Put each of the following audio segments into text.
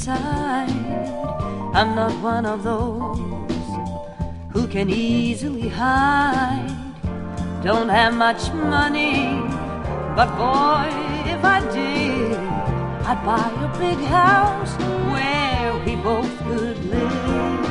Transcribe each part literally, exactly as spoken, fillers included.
inside. I'm not one of those who can easily hide. Don't have much money, but boy, if I did, I'd buy a big house where we both could live.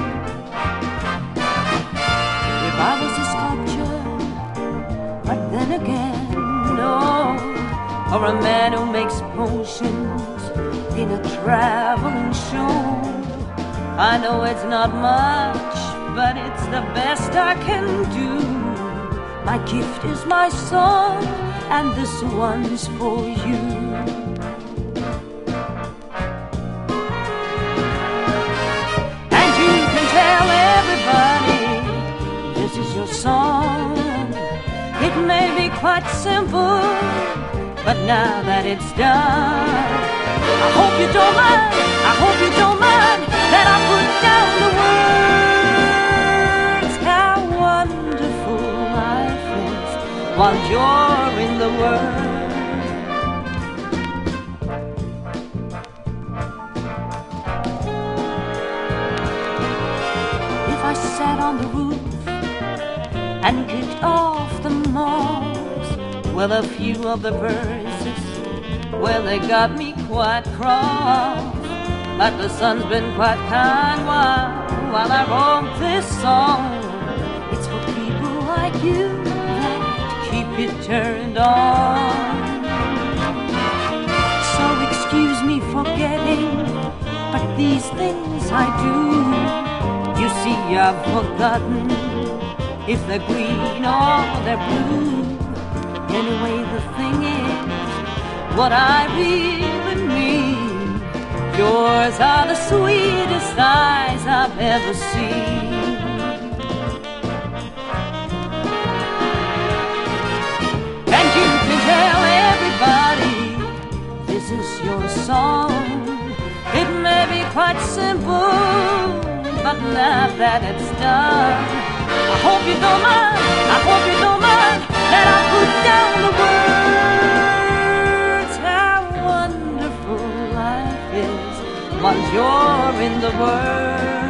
If I was a sculpture, but then again, no, or a man who makes potions in a traveling show. I know it's not much, but it's the best I can do. My gift is my song, and this one's for you. And you can tell everybody this is your song. It may be quite simple, but now that it's done, I hope you don't mind, I hope you don't mind that I put down the words. How wonderful life is while you're in the world. If I sat on the roof and kicked off the moss, well, a few of the verses, well, they got me quite cross. But the sun's been quite kind while, while I wrote this song. It's for people like you that keep it turned on. So excuse me for getting, but these things I do. You see, I've forgotten if they're green or they're blue. Anyway, the thing is, what I really mean, yours are the sweetest eyes I've ever seen. And you can tell everybody this is your song. It may be quite simple, but now that it's done, I hope you don't mind, I hope you don't mind that I put down the words. How wonderful life is while you're in the world.